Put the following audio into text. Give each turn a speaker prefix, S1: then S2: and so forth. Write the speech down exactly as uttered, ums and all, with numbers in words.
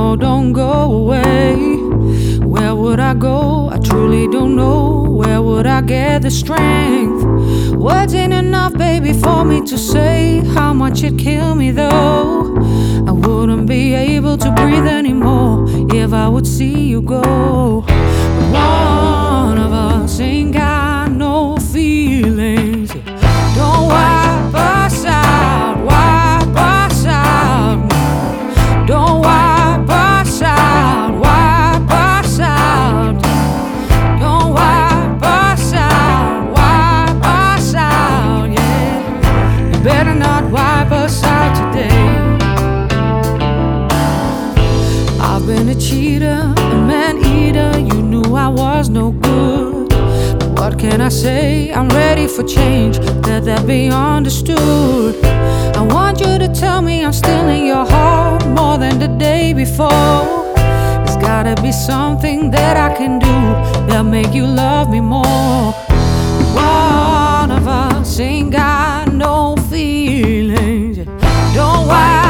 S1: no, don't go away. Where would I go? I truly don't know. Where would I get the strength? Words ain't enough, baby, for me to say how much it'd kill me though. I wouldn't be able to breathe anymore if I would see you go. One of us ain't got no feelings. Don't wipe us out, wipe us out. Don't wipe us out, wipe us out. Don't wipe us out, wipe us out, yeah. You better not wipe us out today. I've been a cheater, a man-eater. You knew I was no good. But what can I say? I'm ready for change. Let that be understood. I want you to tell me I'm still in your heart more than the day before. There's gotta be something that I can do that'll make you love me more. One of us ain't got no feelings. Don't wipe